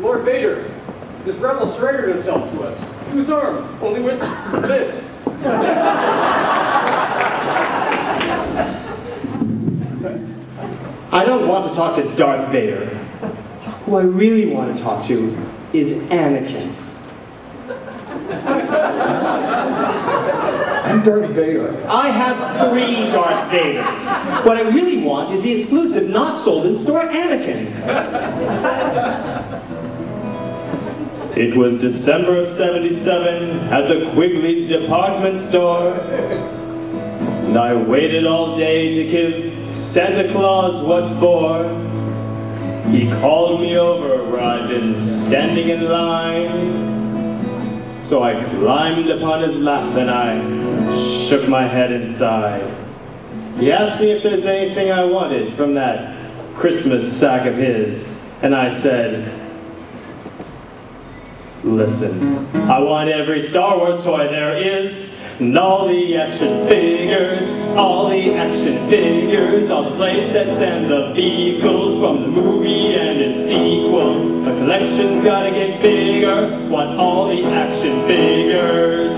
Lord Vader, this rebel surrendered himself to us. He was armed, only with this. I don't want to talk to Darth Vader. Who I really want to talk to is Anakin. I'm Darth Vader. I have 3 Darth Vaders. What I really want is the exclusive, not sold in store Anakin. It was December of '77 at the Quigley's department store. And I waited all day to give Santa Claus what for. He called me over where I'd been standing in line. So I climbed upon his lap and I shook my head and sighed. He asked me if there's anything I wanted from that Christmas sack of his, and I said, listen, I want every Star Wars toy there is, and all the action figures, all the action figures, all the playsets and the vehicles from the movie and its sequels. The collection's gotta get bigger, want all the action figures.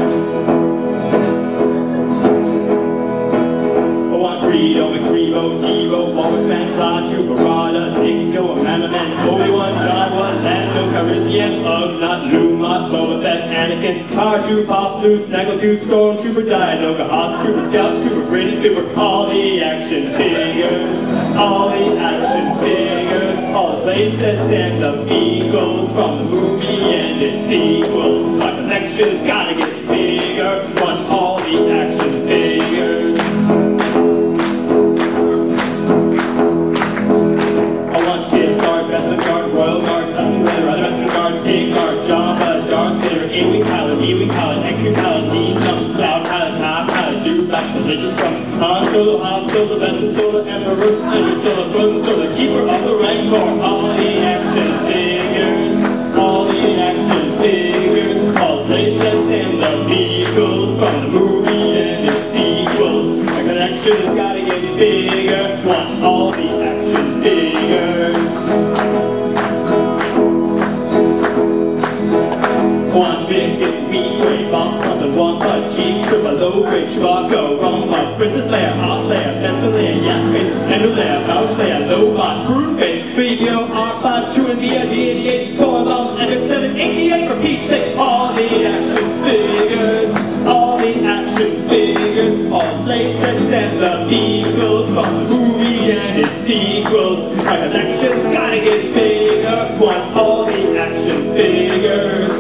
I want Greedo, McRevo, T-Ro, Walrus Man, Cloud Trooper, Rada, Nick, Joe, Amanda Man, Obi-Wan, Jawa, Lando, Calrissian, Ugnaught, Lumot, Boba Fett, Anakin, Karshu, Pop, Blue, Snaggletooth, Stormtrooper, Dianoga, Hot Trooper, Scout Trooper, Greatest Trooper, all the action figures, all the action figures, all the playsets and the vehicles from the movie and its sequels. My collection's gotta get bigger, want all the action figures. I want Skid Guard, Bespin Guard, Royal Guard, Tusken Raider, Bespin Guard, Pig Guard, Jabba, Darth Vader, A-Wing Pilot, E-Wing Pilot, X-Wing Pilot, Lead-Num, Cloud Pilot, Top Pilot, Dewback, Delicious from Han Solo, Bespin Solo, Emperor, Ender Solo, Frozen Solo, Keeper of the Rancor, all the action figures, all the action figures, all the playsets and the vehicles from the movie and its sequels. My collection's gotta get bigger, want all the action figures. One big, Weequay, Boss Runs, Wampa, Cheap, Triple, Low Grade, Chewbacca, Rumba, Princess Leia, Hot Leia, Bespin Leia, Yak Face, Ender Leia, Bouch Leia, Lobot, Groot Face, 3PO, R5, True and VIG-88, Core Bomb, Epic 788, for Pete's sake, all the action figures, all the action figures, all the playsets and the vehicles from the movie and its sequels. My collection's gotta get bigger, want all the action figures.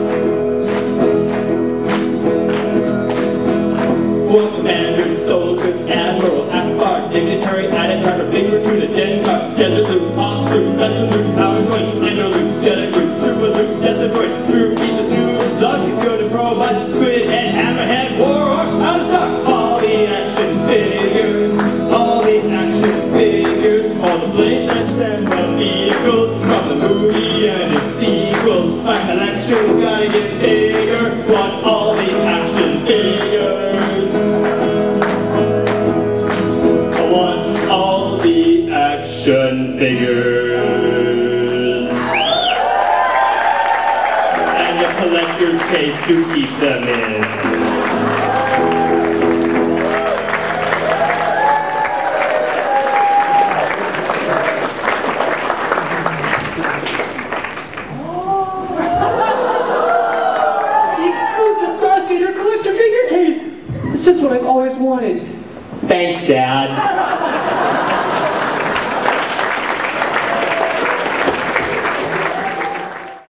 One commanders, soldiers, admiral, Akbar, dignitary, added driver, big recruit, Dengar, desert loop, hot loop, Bespin loop, power point, interlude, Jedi loop, trooper loop, desert void, through pieces, new Zuggies, go to robot, squid head, hammerhead, warhawk, out of stock, all the action figures, all the action figures, all the playsets and the vehicles from the movie and its sequel. My collection's gotta get bigger, want all the action figures. I want all the action figures. And a collector's case to keep them in. It's just what I've always wanted. Thanks, Dad.